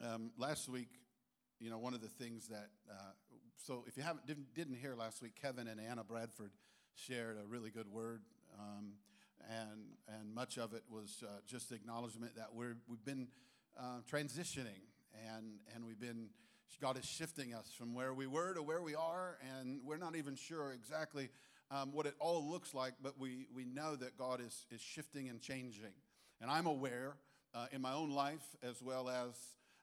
Last week, one of the things that, so if you didn't hear last week, Kevin and Anna Bradford shared a really good word, and much of it was just the acknowledgement that we've been transitioning, and God is shifting us from where we were to where we are, and we're not even sure exactly what it all looks like, but we know that God is shifting and changing. And I'm aware in my own life, as well as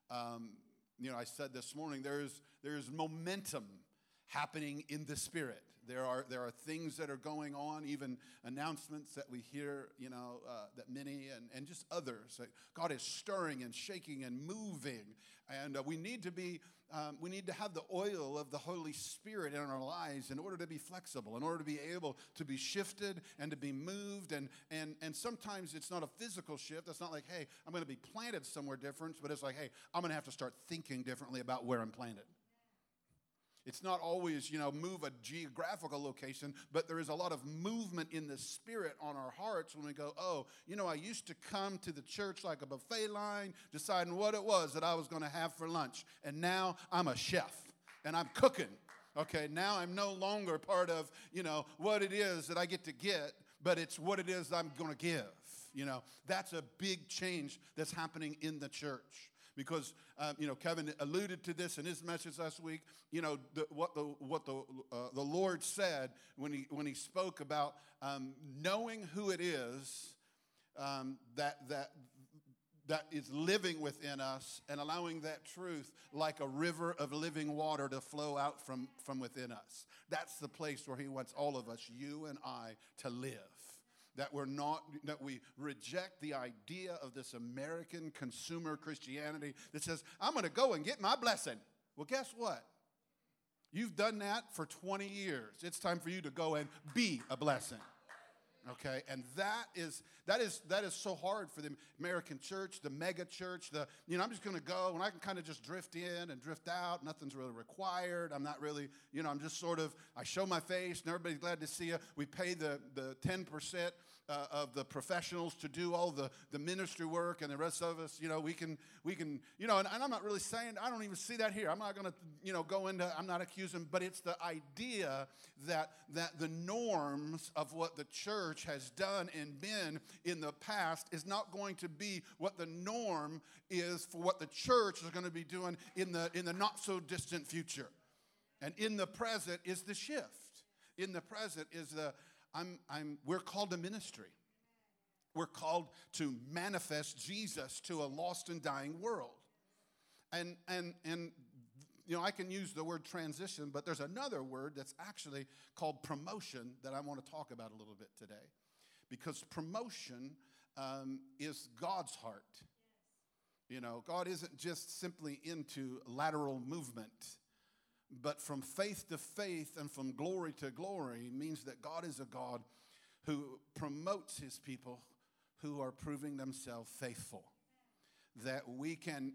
I said this morning, there's momentum happening in the Spirit. There are things that are going on, even announcements that we hear, that many and just others. That God is stirring and shaking and moving, and we need to have the oil of the Holy Spirit in our lives in order to be flexible, in order to be able to be shifted and to be moved. And sometimes it's not a physical shift. It's not like, hey, I'm going to be planted somewhere different, but it's like, hey, I'm going to have to start thinking differently about where I'm planted. It's not always, move a geographical location, but there is a lot of movement in the Spirit on our hearts when we go, I used to come to the church like a buffet line, deciding what it was that I was going to have for lunch. And now I'm a chef, and I'm cooking. Okay, now I'm no longer part of, what it is that I get to get, but it's what it is I'm going to give. That's a big change that's happening in the church. Because, Kevin alluded to this in his message last week. What the Lord said when he spoke about knowing who it is that is living within us and allowing that truth like a river of living water to flow out from within us. That's the place where he wants all of us, you and I, to live. That we reject the idea of this American consumer Christianity that says, I'm going to go and get my blessing. Well, guess what? You've done that for 20 years. It's time for you to go and be a blessing. Okay, and that is so hard for the American church, the mega church. I'm just going to go and I can kind of just drift in and drift out. Nothing's really required. I'm not really, I'm just sort of, I show my face and everybody's glad to see you. We pay the 10% of the professionals to do all the ministry work, and the rest of us, we can, and I'm not really saying, I don't even see that here. I'm not going to, go into, I'm not accusing, but it's the idea that the norms of what the church has done and been in the past is not going to be what the norm is for what the church is going to be doing in the not so distant future. And in the present is the shift. In the present is we're called to ministry. We're called to manifest Jesus to a lost and dying world. And I can use the word transition, but there's another word that's actually called promotion that I want to talk about a little bit today. Because promotion is God's heart. God isn't just simply into lateral movement, but from faith to faith and from glory to glory means that God is a God who promotes his people who are proving themselves faithful. That we can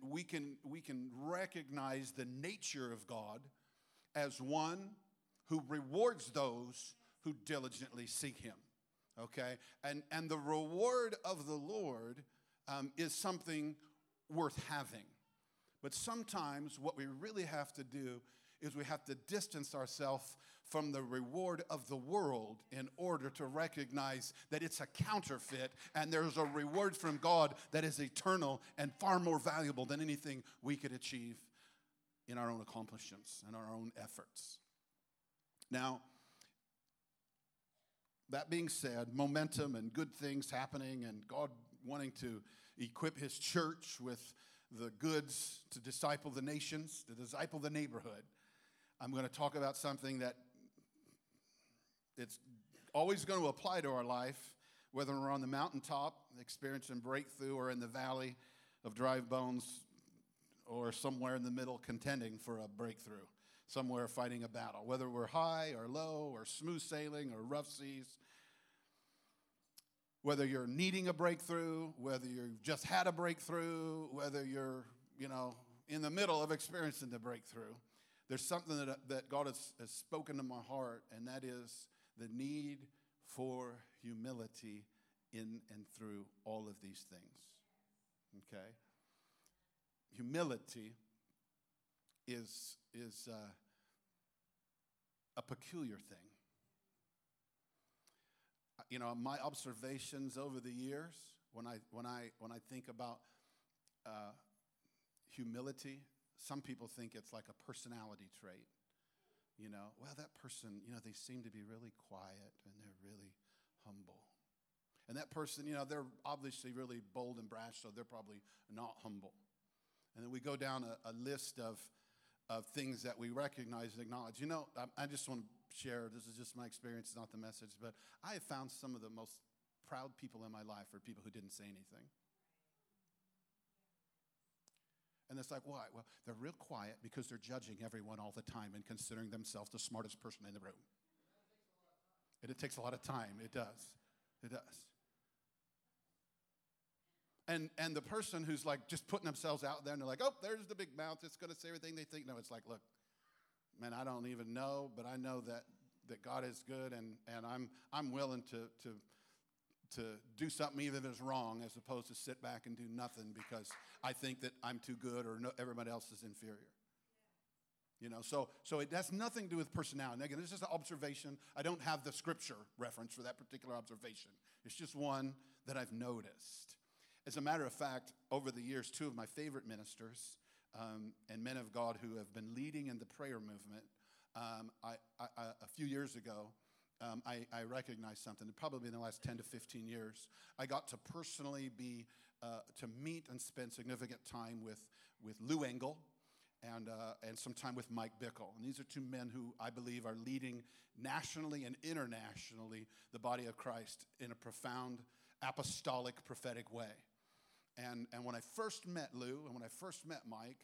recognize the nature of God as one who rewards those who diligently seek him. Okay? And the reward of the Lord is something worth having. But sometimes what we really have to do is we have to distance ourselves from the reward of the world in order to recognize that it's a counterfeit and there's a reward from God that is eternal and far more valuable than anything we could achieve in our own accomplishments and our own efforts. Now, that being said, momentum and good things happening and God wanting to equip his church with the goods to disciple the nations, to disciple the neighborhood, I'm going to talk about something that it's always going to apply to our life, whether we're on the mountaintop, experiencing breakthrough, or in the valley of dry bones, or somewhere in the middle contending for a breakthrough, somewhere fighting a battle, whether we're high or low or smooth sailing or rough seas, whether you're needing a breakthrough, whether you've just had a breakthrough, whether you're, in the middle of experiencing the breakthrough. There's something that God has spoken to my heart, and that is the need for humility in and through all of these things. Okay? humility is a peculiar thing. You know, my observations over the years, when I think about humility, some people think it's like a personality trait. You know, well, that person, you know, they seem to be really quiet and they're really humble. And that person, you know, they're obviously really bold and brash, so they're probably not humble. And then we go down a list of things that we recognize and acknowledge. You know, I just want to share, this is just my experience, it's not the message, but I have found some of the most proud people in my life are people who didn't say anything. And it's like, why? Well, they're real quiet because they're judging everyone all the time and considering themselves the smartest person in the room. And it takes a lot of time. It does. It does. And the person who's like just putting themselves out there and they're like, oh, there's the big mouth. It's going to say everything they think. No, it's like, look, man, I don't even know, but I know that God is good, and I'm willing to do something even if it's wrong, as opposed to sit back and do nothing because I think that I'm too good or everybody else is inferior. You know, so it has nothing to do with personality. And again, this is an observation. I don't have the scripture reference for that particular observation. It's just one that I've noticed. As a matter of fact, over the years, two of my favorite ministers and men of God who have been leading in the prayer movement, a few years ago, I recognized something. Probably in the last 10 to 15 years, I got to personally to meet and spend significant time with Lou Engle and some time with Mike Bickle. And these are two men who I believe are leading nationally and internationally the body of Christ in a profound apostolic prophetic way. And when I first met Lou and when I first met Mike,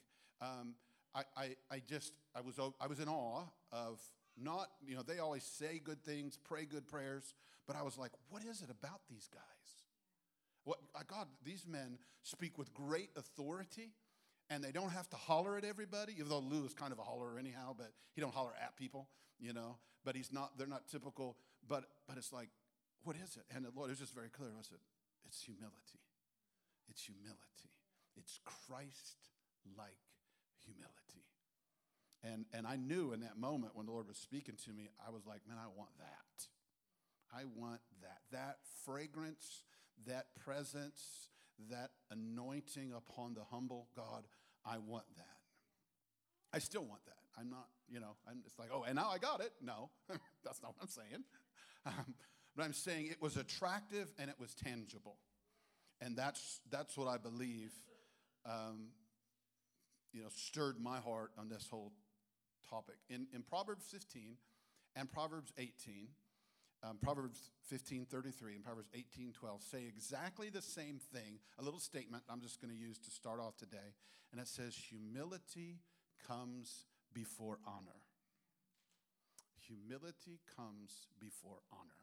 I was in awe of not, you know, they always say good things, pray good prayers, but I was like, what is it about these guys? God, these men speak with great authority, and they don't have to holler at everybody, even though Lou is kind of a hollerer anyhow, but he don't holler at people, you know, but they're not typical, but it's like, what is it? And the Lord is just very clear. I said, it's humility. It's humility. It's Christ-like humility. And I knew in that moment when the Lord was speaking to me, I was like, man, I want that. I want that. That fragrance, that presence, that anointing upon the humble God, I want that. I still want that. I'm not, you know, it's like, oh, and now I got it. No, that's not what I'm saying. But I'm saying it was attractive and it was tangible. And that's what I believe, you know, stirred my heart on this whole topic. In Proverbs 15 and Proverbs 18, Proverbs 15:33 and Proverbs 18:12 say exactly the same thing, a little statement I'm just going to use to start off today. And it says, humility comes before honor. Humility comes before honor.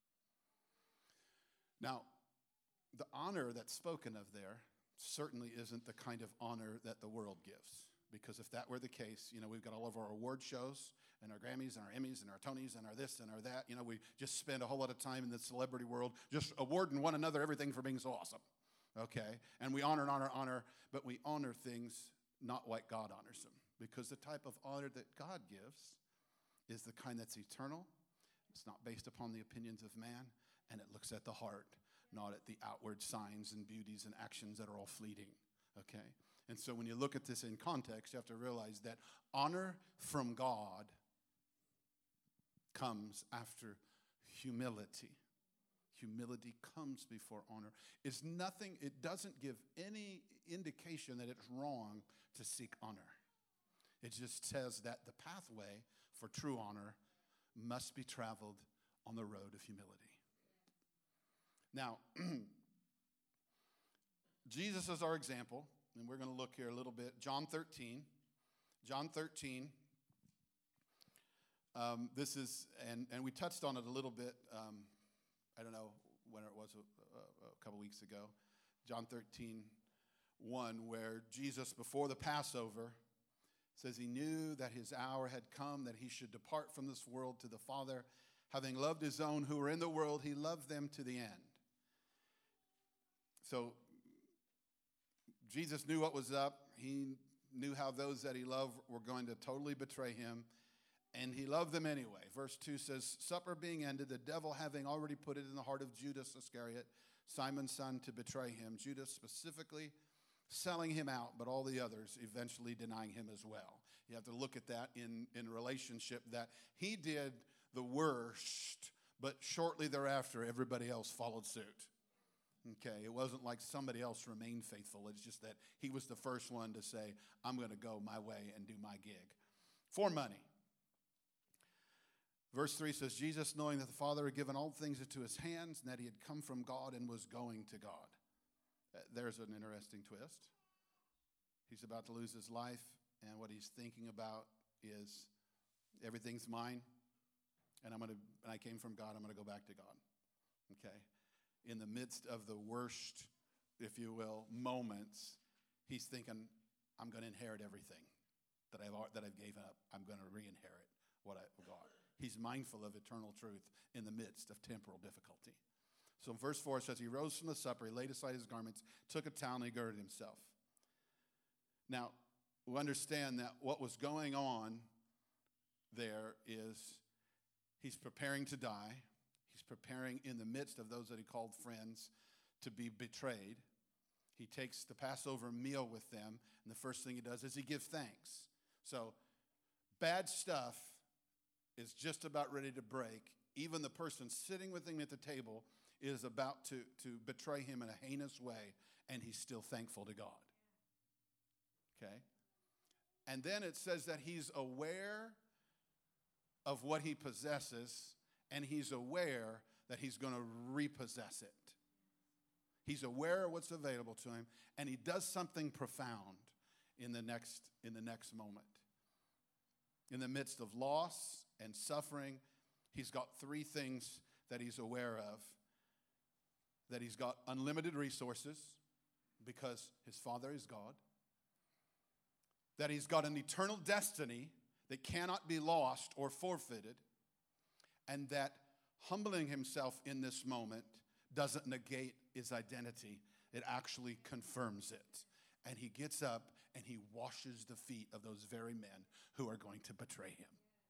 Now, the honor that's spoken of there certainly isn't the kind of honor that the world gives. Because if that were the case, you know, we've got all of our award shows and our Grammys and our Emmys and our Tonys and our this and our that. You know, we just spend a whole lot of time in the celebrity world just awarding one another everything for being so awesome. Okay? And we honor, but we honor things not like God honors them. Because the type of honor that God gives is the kind that's eternal. It's not based upon the opinions of man, and it looks at the heart, not at the outward signs and beauties and actions that are all fleeting. Okay? And so when you look at this in context, you have to realize that honor from God comes after humility. Humility comes before honor. It doesn't give any indication that it's wrong to seek honor. It just says that the pathway for true honor must be traveled on the road of humility. Now, Jesus is our example. And we're going to look here a little bit. John 13. This is, and we touched on it a little bit. I don't know when it was, a couple weeks ago. John 13:1, where Jesus, before the Passover, says he knew that his hour had come, that he should depart from this world to the Father. Having loved his own who were in the world, he loved them to the end. So Jesus knew what was up. He knew how those that he loved were going to totally betray him, and he loved them anyway. Verse 2 says, supper being ended, the devil having already put it in the heart of Judas Iscariot, Simon's son, to betray him. Judas specifically selling him out, but all the others eventually denying him as well. You have to look at that in relationship, that he did the worst, but shortly thereafter, everybody else followed suit. Okay, it wasn't like somebody else remained faithful. It's just that he was the first one to say, I'm going to go my way and do my gig for money. Verse 3 says, Jesus, knowing that the Father had given all things into his hands, and that he had come from God and was going to God. There's an interesting twist. He's about to lose his life, and what he's thinking about is, everything's mine, and I came from God, I'm going to go back to God. Okay? In the midst of the worst, if you will, moments, he's thinking, I'm going to inherit everything that I've gave up. I'm going to re-inherit what I've got. He's mindful of eternal truth in the midst of temporal difficulty. So in verse 4 it says, he rose from the supper, he laid aside his garments, took a towel, and he girded himself. Now, we understand that what was going on there is he's preparing to die. He's preparing in the midst of those that he called friends to be betrayed. He takes the Passover meal with them, and the first thing he does is he gives thanks. So bad stuff is just about ready to break. Even the person sitting with him at the table is about to betray him in a heinous way, and he's still thankful to God. Okay? And then it says that he's aware of what he possesses, and he's aware that he's going to repossess it. He's aware of what's available to him, and he does something profound in the next moment. In the midst of loss and suffering, he's got three things that he's aware of. That he's got unlimited resources because his Father is God. That he's got an eternal destiny that cannot be lost or forfeited. And that humbling himself in this moment doesn't negate his identity. It actually confirms it. And he gets up and he washes the feet of those very men who are going to betray him.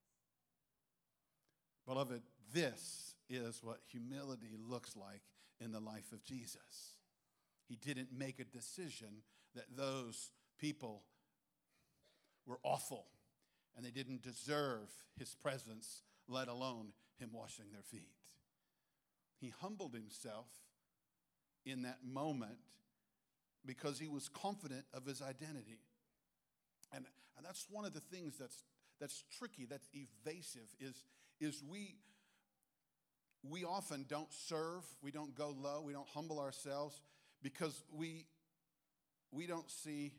Beloved, this is what humility looks like in the life of Jesus. He didn't make a decision that those people were awful and they didn't deserve his presence, let alone him washing their feet. He humbled himself in that moment because he was confident of his identity. And that's one of the things that's tricky, that's evasive, is we often don't serve, we don't go low, we don't humble ourselves because we don't see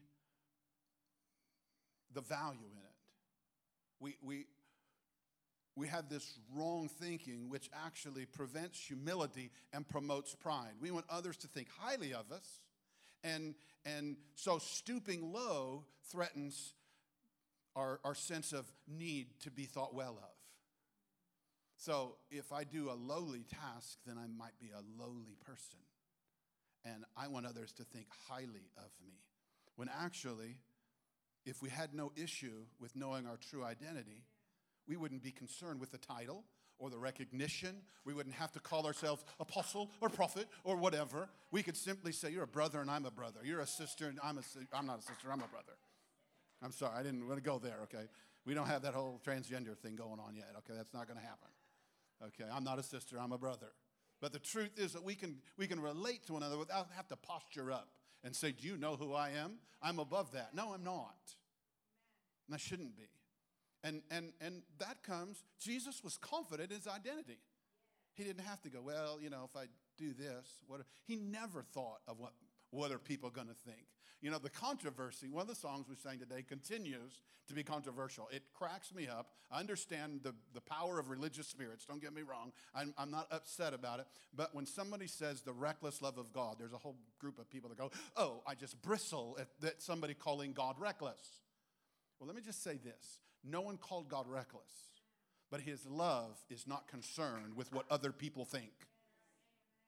the value in it. We have this wrong thinking which actually prevents humility and promotes pride. We want others to think highly of us, and so stooping low threatens our sense of need to be thought well of. So if I do a lowly task, then I might be a lowly person. And I want others to think highly of me. When actually, if we had no issue with knowing our true identity, we wouldn't be concerned with the title or the recognition. We wouldn't have to call ourselves apostle or prophet or whatever. We could simply say, you're a brother and I'm a brother. You're a sister and I'm not a sister, I'm a brother. I'm sorry, I didn't want to go there, okay? We don't have that whole transgender thing going on yet, okay? That's not going to happen. Okay, I'm not a sister, I'm a brother. But the truth is that we can relate to one another without having to posture up and say, do you know who I am? I'm above that. No, I'm not. And I shouldn't be. And that comes, Jesus was confident in his identity. He didn't have to go, well, if I do this, he never thought of what are people going to think. The controversy, one of the songs we sang today continues to be controversial. It cracks me up. I understand the power of religious spirits. Don't get me wrong. I'm not upset about it. But when somebody says the reckless love of God, there's a whole group of people that go, oh, I just bristle at somebody calling God reckless. Well, let me just say this. No one called God reckless, but his love is not concerned with what other people think.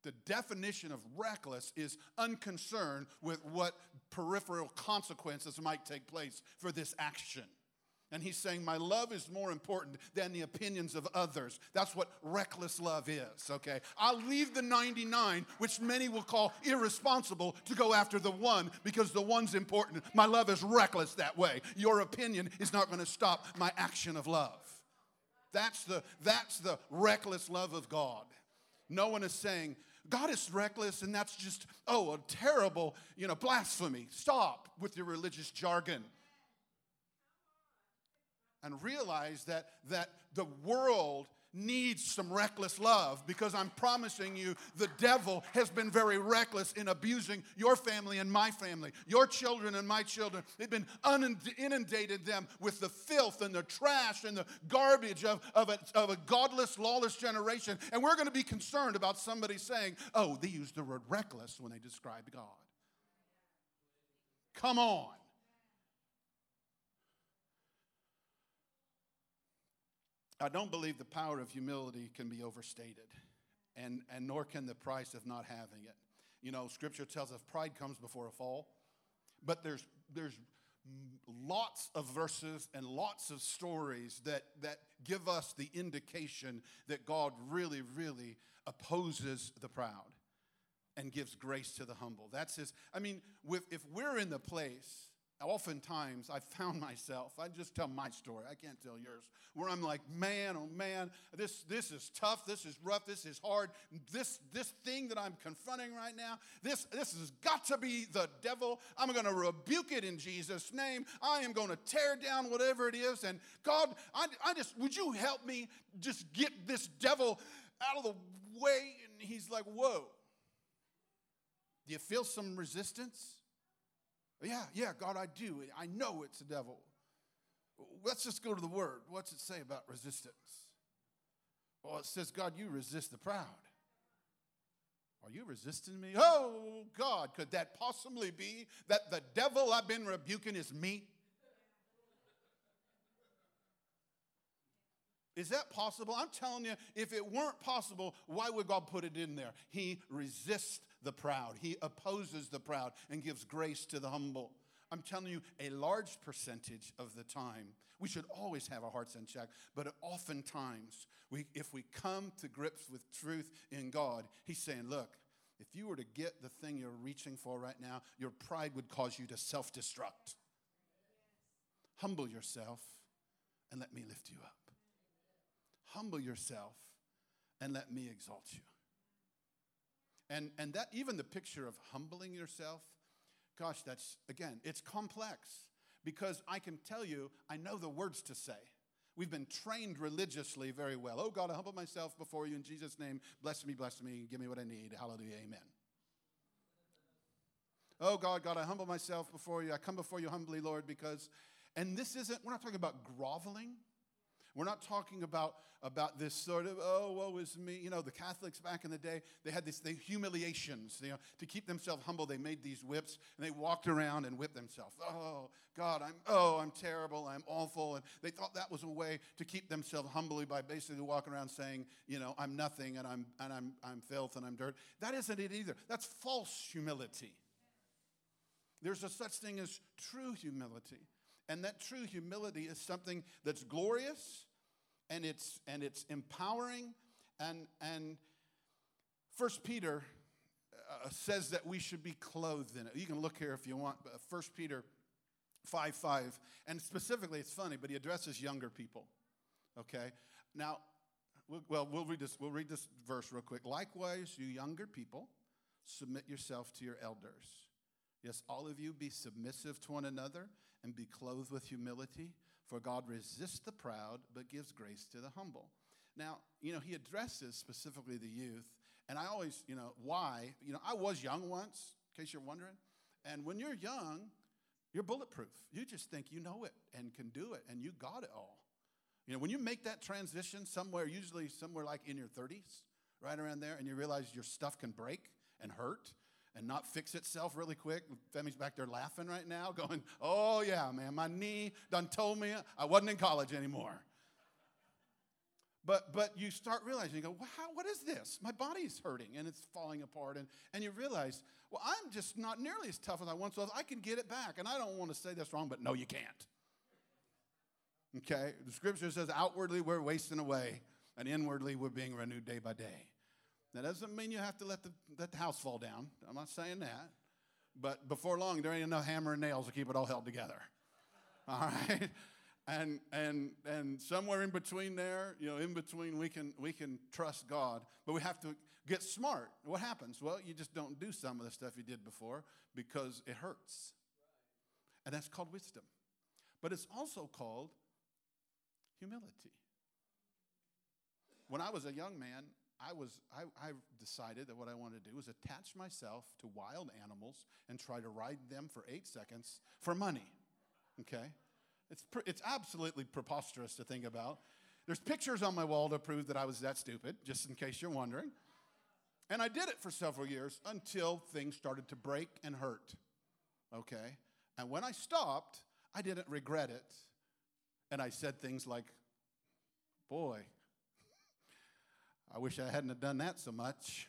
The definition of reckless is unconcerned with what peripheral consequences might take place for this action. And he's saying, my love is more important than the opinions of others. That's what reckless love is, okay? I'll leave the 99, which many will call irresponsible, to go after the one because the one's important. My love is reckless that way. Your opinion is not going to stop my action of love. That's the reckless love of God. No one is saying, God is reckless and that's just, a terrible, blasphemy. Stop with your religious jargon. And realize that the world needs some reckless love, because I'm promising you the devil has been very reckless in abusing your family and my family, your children and my children. They've been inundated them with the filth and the trash and the garbage of a godless, lawless generation. And we're going to be concerned about somebody saying, they use the word reckless when they describe God. Come on. I don't believe the power of humility can be overstated, and nor can the price of not having it. Scripture tells us pride comes before a fall, but there's lots of verses and lots of stories that give us the indication that God really, really opposes the proud and gives grace to the humble. That's if we're in the place, oftentimes I found myself, I just tell my story, I can't tell yours, where I'm like, man, oh man, this is tough, this is rough, this is hard, this thing that I'm confronting right now, this has got to be the devil. I'm going to rebuke it in Jesus' name. I am going to tear down whatever it is, and God, would you help me just get this devil out of the way? And he's like, whoa. Do you feel some resistance? Yeah, God, I do. I know it's the devil. Let's just go to the word. What's it say about resistance? Well, it says, God, you resist the proud. Are you resisting me? Oh, God, could that possibly be that the devil I've been rebuking is me? Is that possible? I'm telling you, if it weren't possible, why would God put it in there? He resists the proud. He opposes the proud and gives grace to the humble. I'm telling you, a large percentage of the time, we should always have our hearts in check, but oftentimes, if we come to grips with truth in God, he's saying, look, if you were to get the thing you're reaching for right now, your pride would cause you to self-destruct. Humble yourself and let me lift you up. Humble yourself and let me exalt you. And that, even the picture of humbling yourself, gosh, it's complex, because I can tell you, I know the words to say. We've been trained religiously very well. Oh, God, I humble myself before you in Jesus' name. Bless me, give me what I need. Hallelujah, amen. Oh, God, I humble myself before you. I come before you humbly, Lord, because, and we're not talking about groveling. We're not talking about this sort of, woe is me. The Catholics back in the day, they had these humiliations. To keep themselves humble, they made these whips, and they walked around and whipped themselves. Oh, God, I'm terrible, I'm awful. And they thought that was a way to keep themselves humbly, by basically walking around saying, I'm nothing, and I'm filth, and I'm dirt. That isn't it either. That's false humility. There's a such thing as true humility. And that true humility is something that's glorious, and it's empowering. And 1 Peter says that we should be clothed in it. You can look here if you want. 1 Peter 5:5, and specifically, it's funny, but he addresses younger people. Okay, now, we'll read this verse real quick. Likewise, you younger people, submit yourself to your elders. Yes, all of you be submissive to one another, and be clothed with humility, for God resists the proud, but gives grace to the humble. Now, he addresses specifically the youth, and I always, why? I was young once, in case you're wondering, and when you're young, you're bulletproof. You just think you know it and can do it, and you got it all. When you make that transition usually somewhere like in your 30s, right around there, and you realize your stuff can break and hurt, and not fix itself really quick. Femi's back there laughing right now, going, oh, yeah, man, my knee done told me I wasn't in college anymore. But you start realizing, you go, well, what is this? My body's hurting and it's falling apart. And you realize, well, I'm just not nearly as tough as I once was. I can get it back. And I don't want to say this wrong, but no, you can't. Okay? The scripture says outwardly we're wasting away and inwardly we're being renewed day by day. That doesn't mean you have to let the house fall down. I'm not saying that. But before long, there ain't enough hammer and nails to keep it all held together. All right? And somewhere in between there, in between we can trust God, but we have to get smart. What happens? Well, you just don't do some of the stuff you did before because it hurts. And that's called wisdom. But it's also called humility. When I was a young man, I decided that what I wanted to do was attach myself to wild animals and try to ride them for 8 seconds for money. Okay? It's absolutely preposterous to think about. There's pictures on my wall to prove that I was that stupid, just in case you're wondering. And I did it for several years until things started to break and hurt. Okay? And when I stopped, I didn't regret it. And I said things like, boy, I wish I hadn't have done that so much.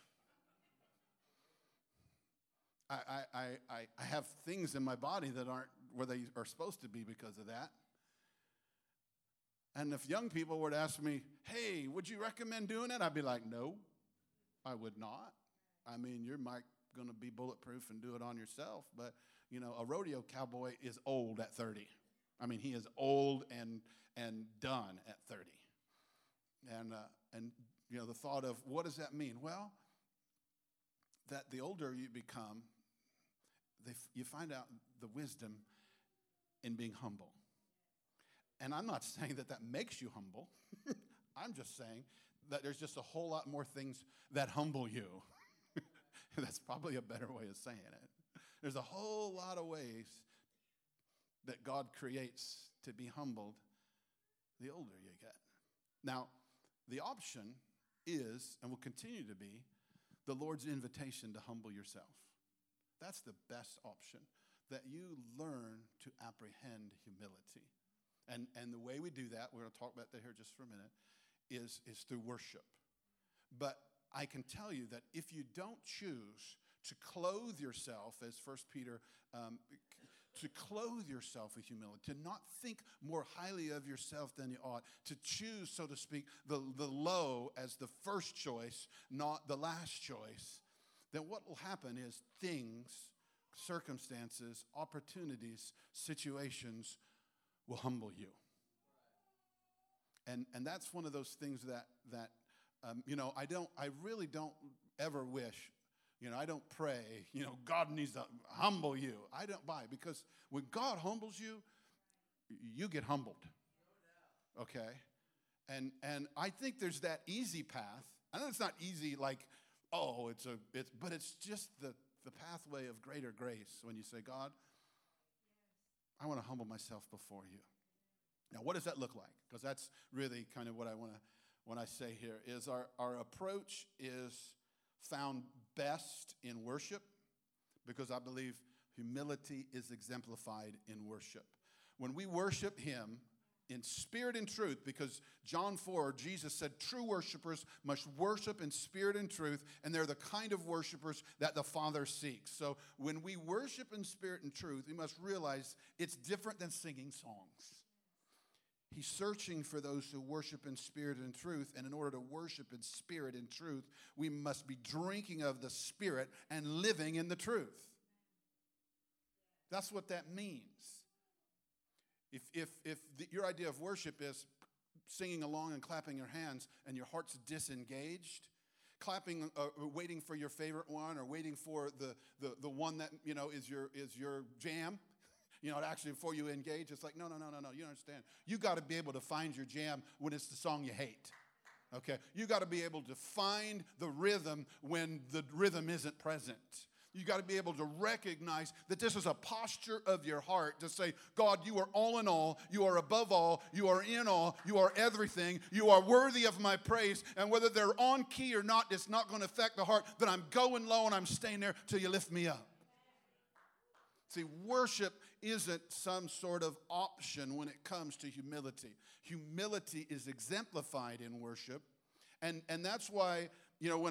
I have things in my body that aren't where they are supposed to be because of that. And if young people were to ask me, hey, would you recommend doing it? I'd be like, no, I would not. I mean, you're going to be bulletproof and do it on yourself. But, a rodeo cowboy is old at 30. I mean, he is old and done at 30. And the thought of, what does that mean? Well, that the older you become, you find out the wisdom in being humble. And I'm not saying that makes you humble. I'm just saying that there's just a whole lot more things that humble you. That's probably a better way of saying it. There's a whole lot of ways that God creates to be humbled the older you get. Now, the option is, and will continue to be, the Lord's invitation to humble yourself. That's the best option, that you learn to apprehend humility. And the way we do that, we're going to talk about that here just for a minute, is through worship. But I can tell you that if you don't choose to clothe yourself, as 1 Peter, to clothe yourself with humility, to not think more highly of yourself than you ought, to choose, so to speak, the low as the first choice, not the last choice, then what will happen is things, circumstances, opportunities, situations will humble you. And that's one of those things that I really don't ever wish, I don't pray, God needs to humble you. I don't buy, because when God humbles you, you get humbled. Okay? And I think there's that easy path. I know it's not easy like, but it's just the pathway of greater grace when you say, God, I want to humble myself before you. Now, what does that look like? Because that's really kind of what I want to, when I say here, is our approach is found best in worship, because I believe humility is exemplified in worship. When we worship him in spirit and truth, because John 4, Jesus said true worshipers must worship in spirit and truth, and they're the kind of worshipers that the Father seeks. So when we worship in spirit and truth, we must realize it's different than singing songs. He's searching for those who worship in spirit and truth, and in order to worship in spirit and truth, we must be drinking of the Spirit and living in the truth. That's what that means. If your idea of worship is singing along and clapping your hands and your heart's disengaged, clapping, waiting for your favorite one, or waiting for the one that is your jam, actually before you engage, it's like no. You don't understand. You got to be able to find your jam when it's the song you hate. Okay, you got to be able to find the rhythm when the rhythm isn't present. You got to be able to recognize that this is a posture of your heart to say, God, you are all in all, you are above all, you are in all, you are everything, you are worthy of my praise, and whether they're on key or not, it's not going to affect the heart, that I'm going low and I'm staying there till you lift me up. See, worship isn't some sort of option when it comes to humility. Humility is exemplified in worship. And that's why, when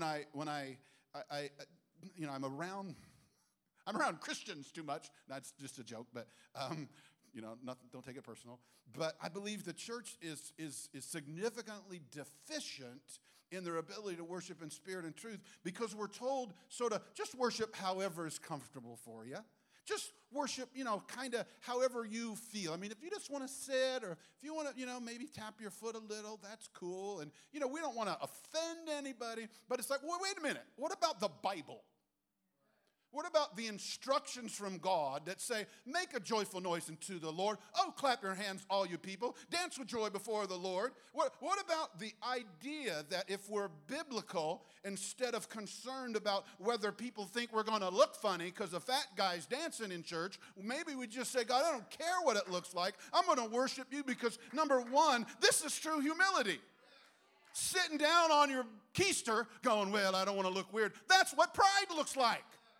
I'm around Christians too much. That's just a joke, but nothing, don't take it personal. But I believe the church is significantly deficient in their ability to worship in spirit and truth, because we're told sort of just worship however is comfortable for you. Just worship, kind of however you feel. I mean, if you just want to sit, or if you want to, maybe tap your foot a little, that's cool. And, we don't want to offend anybody. But it's like, well, wait a minute. What about the Bible? What about the instructions from God that say, make a joyful noise unto the Lord? Oh, clap your hands, all you people. Dance with joy before the Lord. What about the idea that if we're biblical, instead of concerned about whether people think we're going to look funny because a fat guy's dancing in church, maybe we just say, God, I don't care what it looks like. I'm going to worship you because, number one, this is true humility. Sitting down on your keister going, well, I don't want to look weird. That's what pride looks like.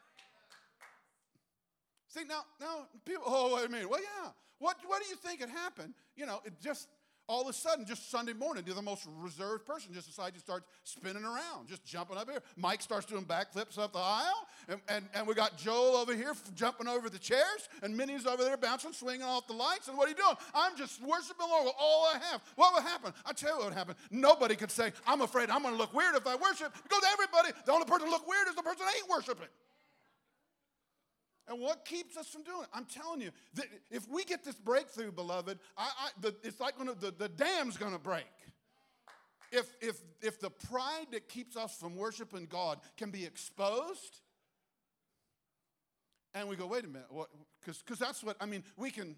See, now people, oh, wait a minute. Well, yeah. What do you think had happened? It just, all of a sudden, just Sunday morning, the most reserved person just decides to start spinning around, just jumping up here. Mike starts doing backflips up the aisle, and we got Joel over here jumping over the chairs, and Minnie's over there bouncing, swinging off the lights, and what are you doing? I'm just worshiping the Lord with all I have. What would happen? I tell you what would happen. Nobody could say, I'm afraid I'm going to look weird if I worship, because everybody, the only person to look weird is the person that ain't worshiping. And what keeps us from doing it? I'm telling you, if we get this breakthrough, beloved, it's like the dam's going to break. If the pride that keeps us from worshiping God can be exposed, and we go, wait a minute, because that's what, I mean, we can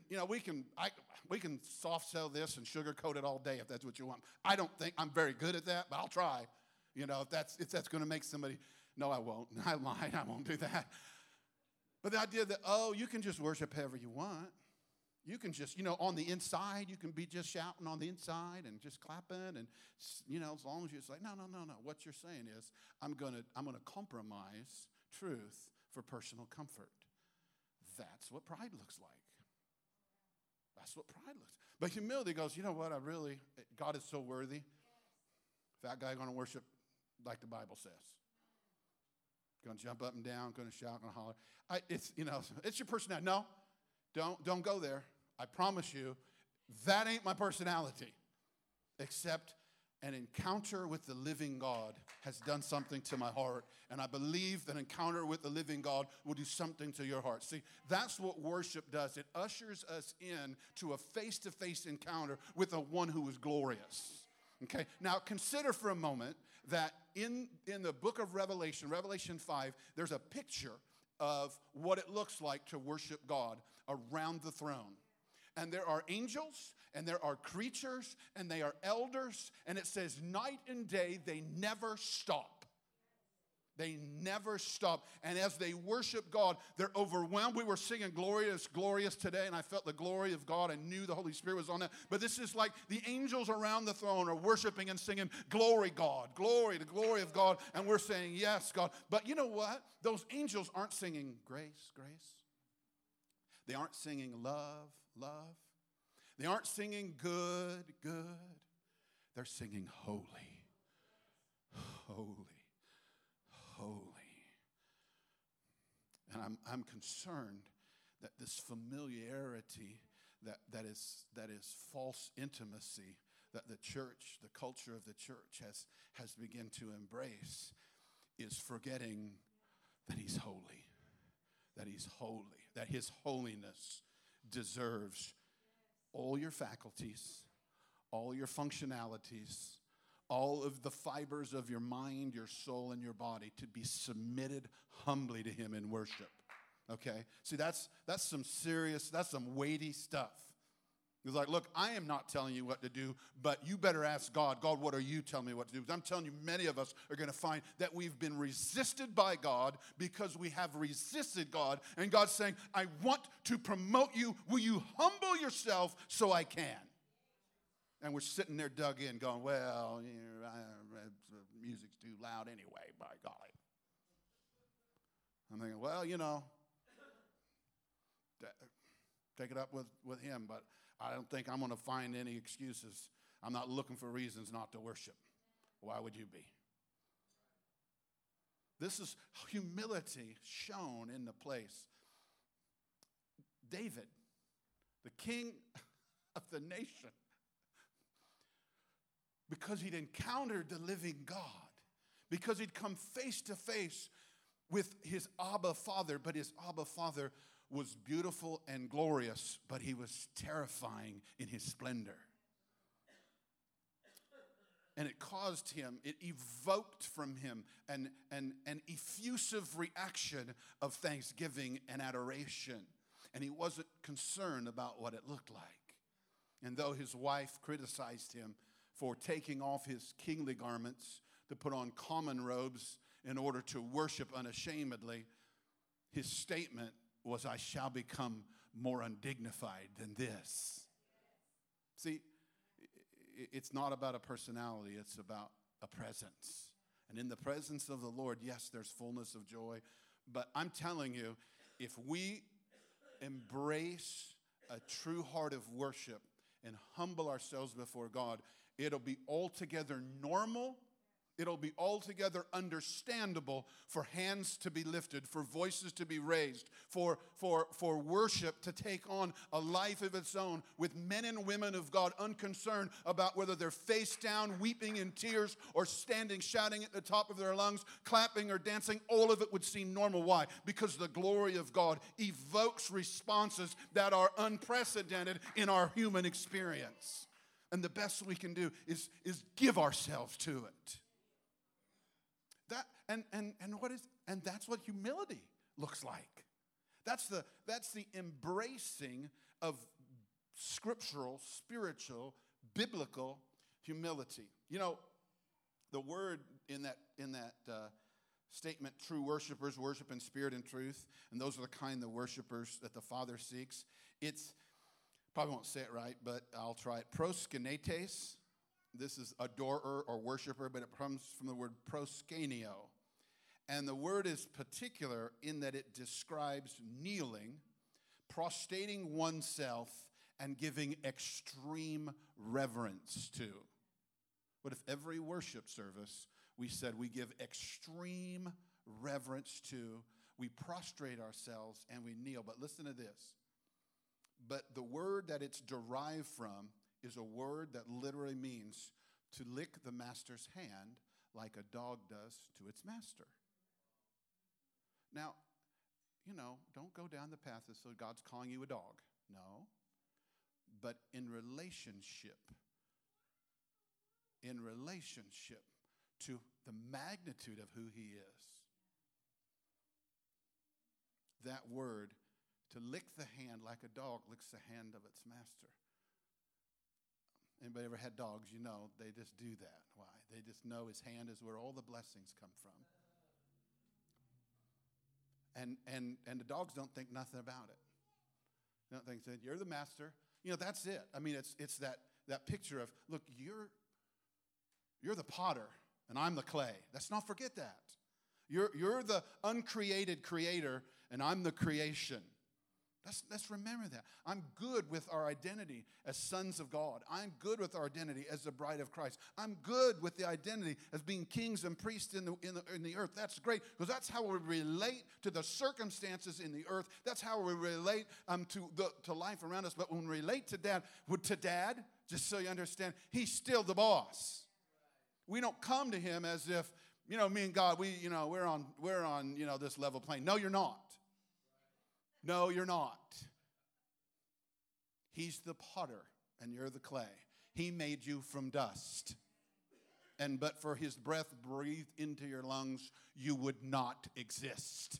soft sell this and sugarcoat it all day if that's what you want. I don't think I'm very good at that, but I'll try. If that's going to make somebody, no, I won't. I lied. I won't do that. But the idea that, you can just worship however you want. You can just, on the inside, you can be just shouting on the inside and just clapping. And, as long as you're like, no. What you're saying is, I'm going to compromise truth for personal comfort. That's what pride looks like. That's what pride looks like. But humility goes, you know what, God is so worthy. Fat guy going to worship like the Bible says. Going to jump up and down, going to shout, going to holler. It's your personality. No, don't go there. I promise you, that ain't my personality. Except an encounter with the living God has done something to my heart. And I believe that an encounter with the living God will do something to your heart. See, that's what worship does. It ushers us in to a face-to-face encounter with the one who is glorious. Okay, now consider for a moment that in the book of Revelation, Revelation 5, there's a picture of what it looks like to worship God around the throne. And there are angels, and there are creatures, and they are elders, and it says night and day they never stop. They never stop. And as they worship God, they're overwhelmed. We were singing Glorious, Glorious today, and I felt the glory of God. I knew the Holy Spirit was on that. But this is like the angels around the throne are worshiping and singing, Glory, God, glory, the glory of God. And we're saying, yes, God. But you know what? Those angels aren't singing grace, grace. They aren't singing love, love. They aren't singing good, good. They're singing holy, holy. Holy. And I'm concerned that this familiarity that is false intimacy that the church, the culture of the church has begun to embrace is forgetting that he's holy, that his holiness deserves all your faculties, all your functionalities, all of the fibers of your mind, your soul, and your body to be submitted humbly to him in worship. Okay? See, that's some serious, that's some weighty stuff. It's like, look, I am not telling you what to do, but you better ask God, God, what are you telling me what to do? Because I'm telling you, many of us are going to find that we've been resisted by God because we have resisted God. And God's saying, I want to promote you. Will you humble yourself so I can? And we're sitting there dug in going, well, the music's too loud anyway, by golly. I'm thinking, well, Take it up with him, but I don't think I'm going to find any excuses. I'm not looking for reasons not to worship. Why would you be? This is humility shown in the place. David, the king of the nation, because he'd encountered the living God, because he'd come face to face with his Abba Father, but his Abba Father was beautiful and glorious, but he was terrifying in his splendor. And it caused him, it evoked from him an effusive reaction of thanksgiving and adoration. And he wasn't concerned about what it looked like. And though his wife criticized him for taking off his kingly garments to put on common robes in order to worship unashamedly, his statement was, I shall become more undignified than this. See, it's not about a personality, it's about a presence. And in the presence of the Lord, yes, there's fullness of joy. But I'm telling you, if we embrace a true heart of worship and humble ourselves before God, it'll be altogether normal. It'll be altogether understandable for hands to be lifted, for voices to be raised, for worship to take on a life of its own, with men and women of God unconcerned about whether they're face down, weeping in tears, or standing, shouting at the top of their lungs, clapping or dancing. All of it would seem normal. Why? Because the glory of God evokes responses that are unprecedented in our human experience. And the best we can do is give ourselves to it. And that's what humility looks like. That's the embracing of scriptural, spiritual, biblical humility. You know, the word in that statement, true worshipers worship in spirit and truth, and those are the kind of worshipers that the Father seeks. It's, probably won't say it right, but I'll try it. Proskenetes. This is adorer or worshiper, but it comes from the word proskenio. And the word is particular in that it describes kneeling, prostrating oneself, and giving extreme reverence to. What if every worship service we said we give extreme reverence to, we prostrate ourselves, and we kneel? But listen to this. But the word that it's derived from is a word that literally means to lick the master's hand like a dog does to its master. Now, don't go down the path as though God's calling you a dog. No. But in relationship to the magnitude of who he is, that word, to lick the hand like a dog licks the hand of its master. Anybody ever had dogs? You know, they just do that. Why? They just know his hand is where all the blessings come from. And the dogs don't think nothing about it. They don't think, you're the master. That's it. I mean, it's that picture of, look, you're the potter and I'm the clay. Let's not forget that. You're the uncreated creator and I'm the creation. Let's remember that. I'm good with our identity as sons of God. I'm good with our identity as the bride of Christ. I'm good with the identity as being kings and priests in the earth. That's great, because that's how we relate to the circumstances in the earth. That's how we relate to life around us. But when we relate to Dad, just so you understand, he's still the boss. We don't come to him as if, me and God, we're on this level plane. No, you're not. No, you're not. He's the potter and you're the clay. He made you from dust. But for his breath breathed into your lungs, you would not exist.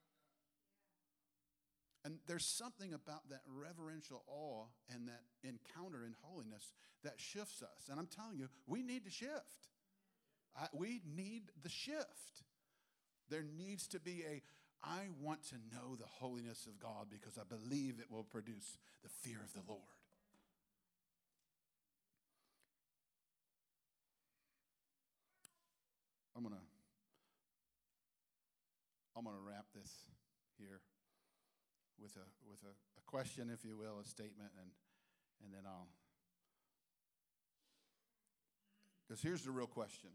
And there's something about that reverential awe and that encounter in holiness that shifts us. And I'm telling you, we need to shift. We need the shift. There needs to be I want to know the holiness of God because I believe it will produce the fear of the Lord. I'm gonna wrap this here. with a question, if you will, a statement, and then I'll. Because here's the real question.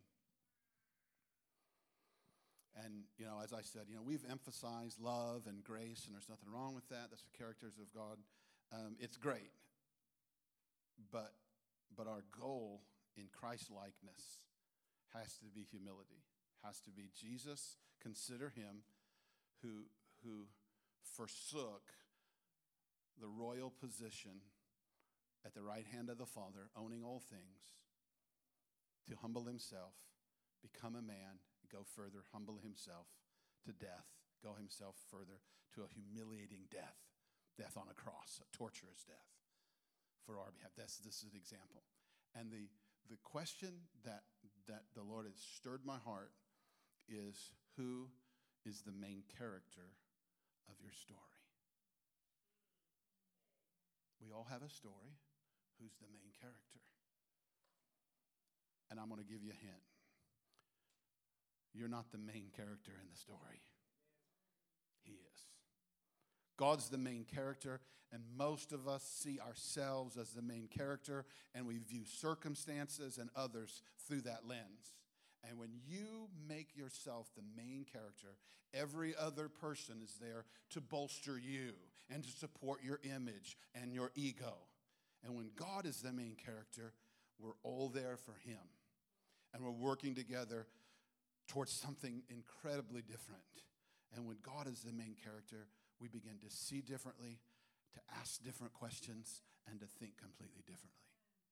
And, as I said, we've emphasized love and grace, and there's nothing wrong with that. That's the characters of God. It's great. But our goal in Christ-likeness has to be humility, has to be Jesus. Consider him who forsook the royal position at the right hand of the Father, owning all things, to humble himself, become a man, go further, humble himself to death, go himself further to a humiliating death on a cross, a torturous death for our behalf. This is an example. And the question that the Lord has stirred my heart is, who is the main character of your story? We all have a story. Who's the main character? And I'm going to give you a hint. You're not the main character in the story. He is. God's the main character, and most of us see ourselves as the main character, and we view circumstances and others through that lens. And when you make yourself the main character, every other person is there to bolster you and to support your image and your ego. And when God is the main character, we're all there for him. And we're working together towards something incredibly different. And when God is the main character, we begin to see differently, to ask different questions, and to think completely differently.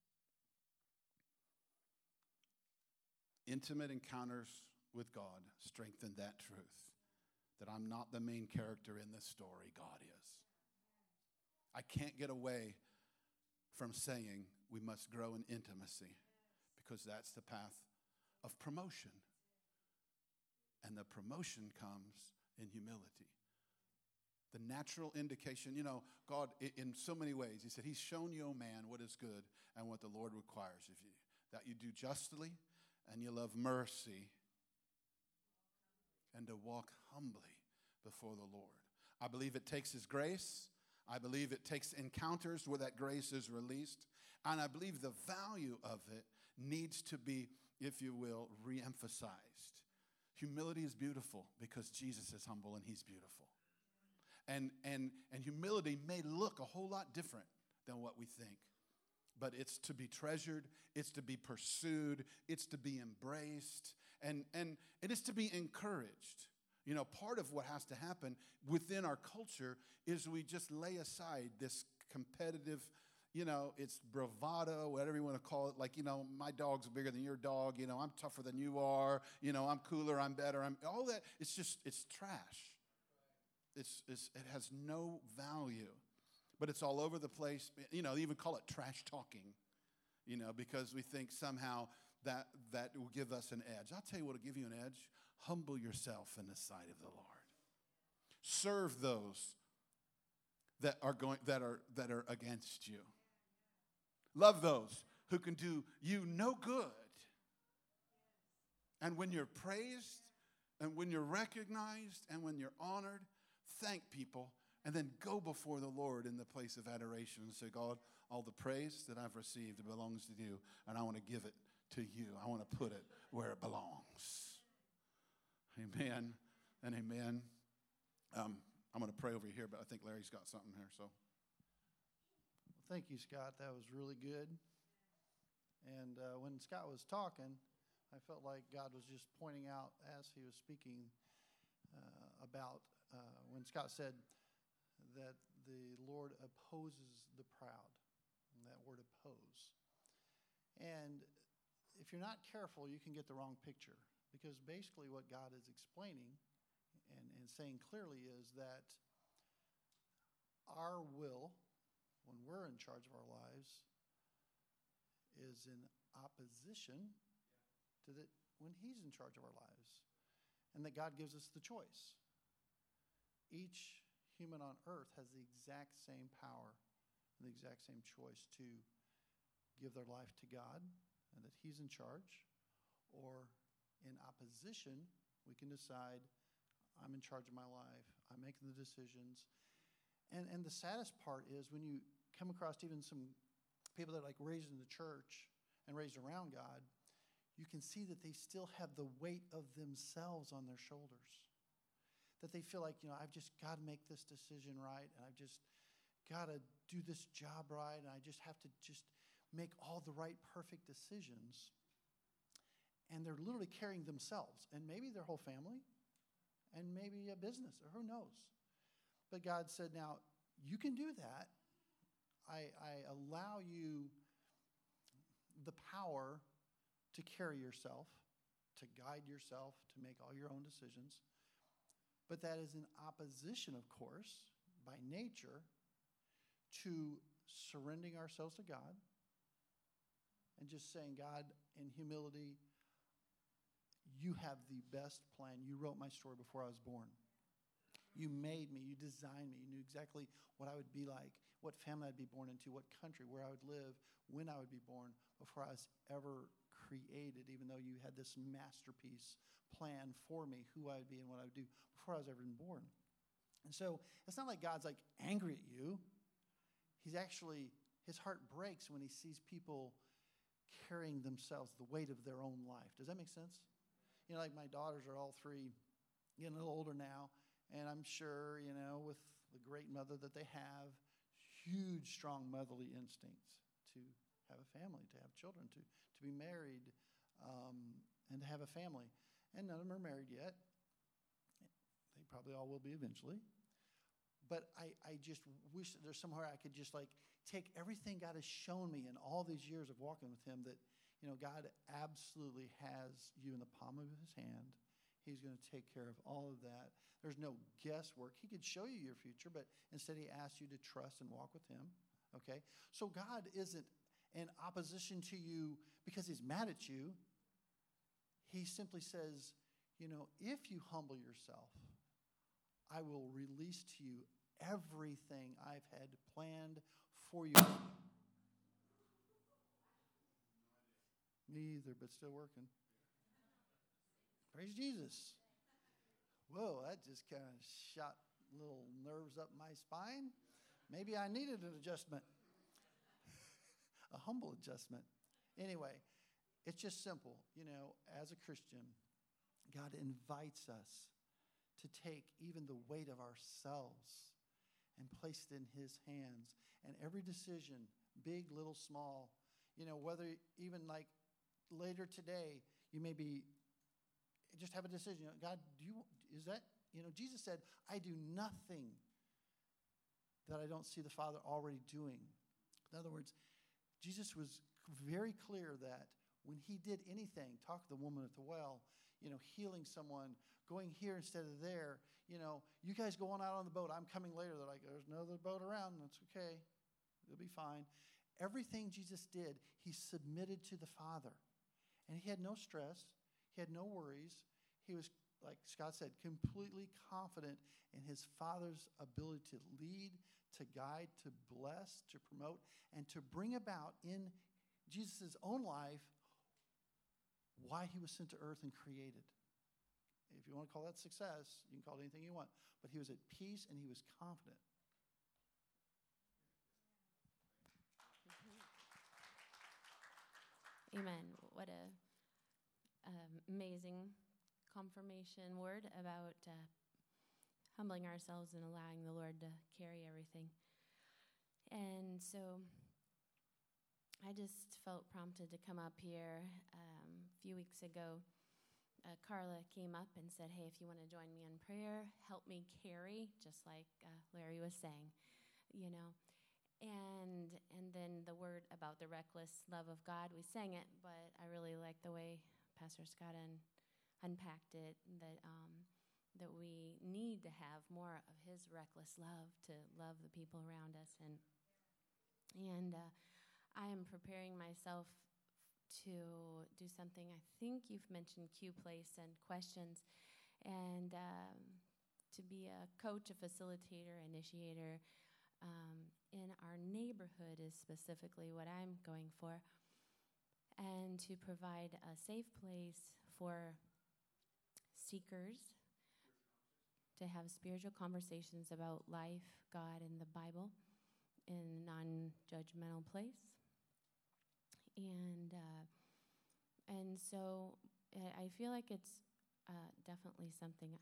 Intimate encounters with God strengthen that truth, that I'm not the main character in this story, God is. I can't get away from saying we must grow in intimacy, because that's the path of promotion. And the promotion comes in humility. The natural indication, God, in so many ways, he said, he's shown you, O man, what is good and what the Lord requires of you, that you do justly and you love mercy and to walk humbly before the Lord. I believe it takes his grace. I believe it takes encounters where that grace is released. And I believe the value of it needs to be, if you will, re-emphasized. Humility is beautiful because Jesus is humble and he's beautiful. And humility may look a whole lot different than what we think. But it's to be treasured, it's to be pursued, it's to be embraced, and it's to be encouraged. Part of what has to happen within our culture is we just lay aside this competitive, it's bravado, whatever you want to call it. Like, my dog's bigger than your dog. I'm tougher than you are. I'm cooler, I'm better. All that, it's trash. It has no value. But it's all over the place. They even call it trash talking, because we think somehow that will give us an edge. I'll tell you what will give you an edge. Humble yourself in the sight of the Lord. Serve those that are against you. Love those who can do you no good. And when you're praised, and when you're recognized, and when you're honored, thank people, and then go before the Lord in the place of adoration and say, God, all the praise that I've received belongs to you, and I want to give it to you. I want to put it where it belongs. Amen and amen. I'm going to pray over here, but I think Larry's got something here. So, thank you, Scott. That was really good. And when Scott was talking, I felt like God was just pointing out as he was speaking about when Scott said that the Lord opposes the proud. And that word oppose. And if you're not careful, you can get the wrong picture. Because basically what God is explaining and saying clearly is that our will, when we're in charge of our lives, is in opposition to when he's in charge of our lives. And that God gives us the choice. Each human on earth has the exact same power and the exact same choice to give their life to God and that he's in charge, or in opposition, we can decide, I'm in charge of my life, I'm making the decisions, And the saddest part is when you come across even some people that are like raised in the church and raised around God, you can see that they still have the weight of themselves on their shoulders. That they feel like, I've just got to make this decision right, and I've just got to do this job right, and I just have to just make all the right, perfect decisions. And they're literally carrying themselves, and maybe their whole family, and maybe a business, or who knows. But God said, now, you can do that. I allow you the power to carry yourself, to guide yourself, to make all your own decisions. But that is in opposition, of course, by nature, to surrendering ourselves to God and just saying, God, in humility, you have the best plan. You wrote my story before I was born. You made me. You designed me. You knew exactly what I would be like, what family I'd be born into, what country, where I would live, when I would be born, before I was ever created, even though you had this masterpiece plan for me, who I would be and what I would do before I was ever even born. And so it's not like God's like angry at you. He's actually, his heart breaks when he sees people carrying themselves, the weight of their own life. Does that make sense? Like my daughters are all three getting a little older now, and I'm sure, with the great mother that they have, huge, strong motherly instincts to have a family, to have children, to be married, and to have a family. And none of them are married yet. They probably all will be eventually. But I just wish that there's somewhere I could just like take everything God has shown me in all these years of walking with him, that God absolutely has you in the palm of his hand. He's going to take care of all of that. There's no guesswork. He could show you your future, but instead he asks you to trust and walk with him. Okay? So God isn't in opposition to you because he's mad at you. He simply says, if you humble yourself, I will release to you everything I've had planned for you. Me either, but still working. Praise Jesus. Whoa, that just kind of shot little nerves up my spine. Maybe I needed an adjustment. A humble adjustment. Anyway, it's just simple. As a Christian, God invites us to take even the weight of ourselves and place it in his hands. And every decision, big, little, small, whether even like later today, you may be just have a decision. God, Jesus said, I do nothing that I don't see the Father already doing. In other words, Jesus was very clear that when he did anything, talk to the woman at the well, healing someone, going here instead of there, you guys go on out on the boat. I'm coming later. They're like, there's no other boat around. That's okay. It'll be fine. Everything Jesus did, he submitted to the Father. And he had no stress. He had no worries. He was, like Scott said, completely confident in his Father's ability to lead, to guide, to bless, to promote, and to bring about in Jesus' own life why he was sent to earth and created. If you want to call that success, you can call it anything you want. But he was at peace and he was confident. Amen. What a amazing confirmation word about humbling ourselves and allowing the Lord to carry everything. And so I just felt prompted to come up here. A few weeks ago, Carla came up and said, hey, if you want to join me in prayer, help me carry, just like Larry was saying, And then the word about the reckless love of God, we sang it, but I really like the way Pastor Scott unpacked it, that we need to have more of his reckless love to love the people around us. And I am preparing myself to do something. I think you've mentioned Q Place and questions, and to be a coach, a facilitator, initiator in our neighborhood is specifically what I'm going for, and to provide a safe place for seekers to have spiritual conversations about life, God, and the Bible in a non-judgmental place. And so I feel like it's definitely something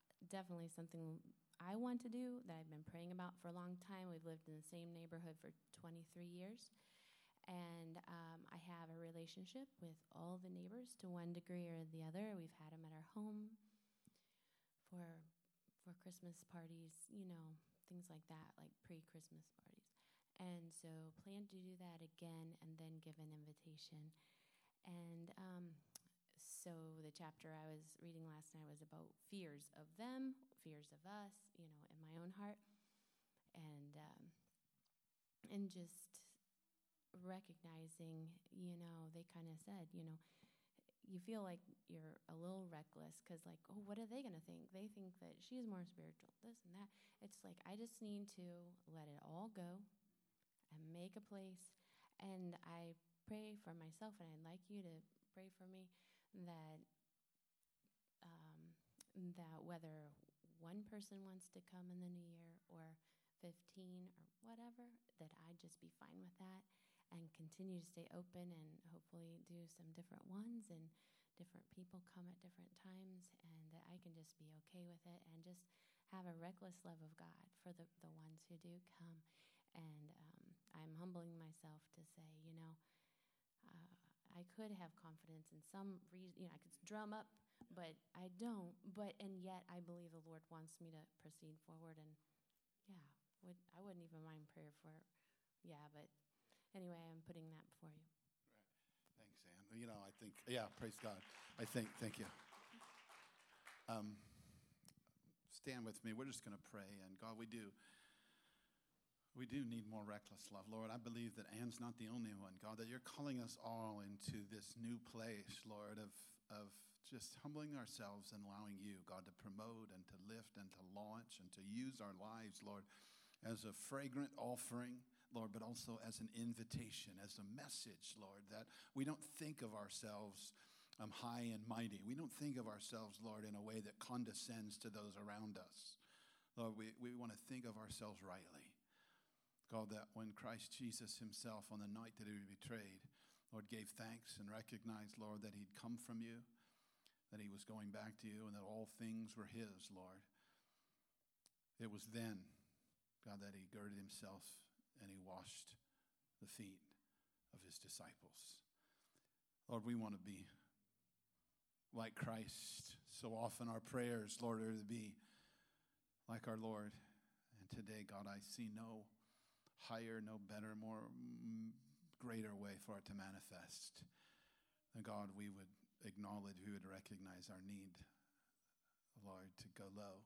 I want to do, that I've been praying about for a long time. We've lived in the same neighborhood for 23 years, and I have a relationship with all the neighbors to one degree or the other. We've had them at our home for Christmas parties, things like that, like pre-Christmas parties. And so plan to do that again, and then give an invitation. And so the chapter I was reading last night was about fears of them, fears of us, in my own heart, and just recognizing, they kind of said, you feel like you're a little reckless because, like, oh, what are they going to think? They think that she's more spiritual, this and that. It's like, I just need to let it all go and make a place. And I pray for myself, and I'd like you to pray for me, that whether one person wants to come in the new year or 15 or whatever, that I'd just be fine with that and continue to stay open, and hopefully do some different ones, and different people come at different times, and that I can just be okay with it and just have a reckless love of God for the ones who do come. And I'm humbling myself to say, I could have confidence in some reason, I could drum up, but I don't. And yet I believe the Lord wants me to proceed forward, and I wouldn't even mind prayer for, but anyway, I'm putting that before you. Right. Thanks, Ann. I think, praise God. Thank you. Stand with me. We're just going to pray. And God, we do need more reckless love. Lord, I believe that Ann's not the only one, God, that you're calling us all into this new place, Lord, of just humbling ourselves and allowing you, God, to promote and to lift and to launch and to use our lives, Lord, as a fragrant offering, Lord, but also as an invitation, as a message, Lord, that we don't think of ourselves high and mighty. We don't think of ourselves, Lord, in a way that condescends to those around us. Lord, we want to think of ourselves rightly. God, that when Christ Jesus himself, on the night that he was betrayed, Lord, gave thanks and recognized, Lord, that he'd come from you, that he was going back to you, and that all things were his, Lord. It was then, God, that he girded himself and he washed the feet of his disciples. Lord, we want to be like Christ. So often our prayers, Lord, are to be like our Lord. And today, God, I see no higher, no better, more greater way for it to manifest. And God, we would acknowledge, we would recognize our need, Lord, to go low,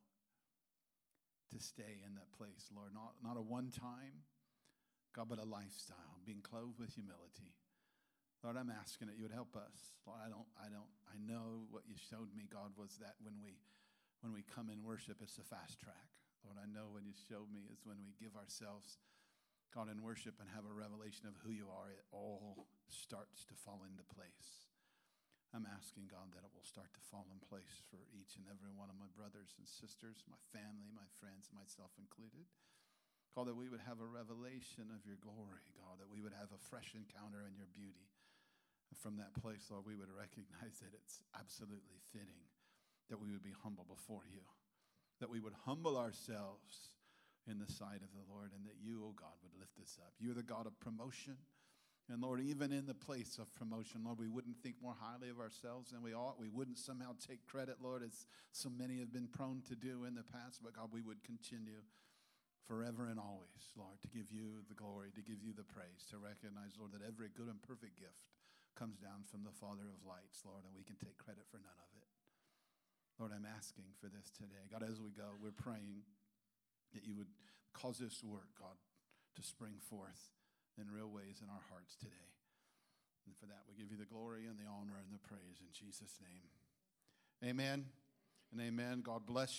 to stay in that place, Lord, not a one time, God, but a lifestyle, being clothed with humility. Lord, I'm asking that you would help us. Lord, I know what you showed me, God, was that when we come in worship, it's a fast track. Lord, I know what you showed me is when we give ourselves, God, in worship and have a revelation of who you are, it all starts to fall into place. I'm asking, God, that it will start to fall in place for each and every one of my brothers and sisters, my family, my friends, myself included. God, that we would have a revelation of your glory, God, that we would have a fresh encounter in your beauty. And from that place, Lord, we would recognize that it's absolutely fitting that we would be humble before you, that we would humble ourselves in the sight of the Lord, and that you, oh God, would lift us up. You're the God of promotion. And Lord, even in the place of promotion, Lord, we wouldn't think more highly of ourselves than we ought. We wouldn't somehow take credit, Lord, as so many have been prone to do in the past. But God, we would continue forever and always, Lord, to give you the glory, to give you the praise, to recognize, Lord, that every good and perfect gift comes down from the Father of lights, Lord, and we can take credit for none of it. Lord, I'm asking for this today. God, as we go, we're praying that you would cause this work, God, to spring forth in real ways in our hearts today. And for that, we give you the glory and the honor and the praise in Jesus' name. Amen and amen. God bless you.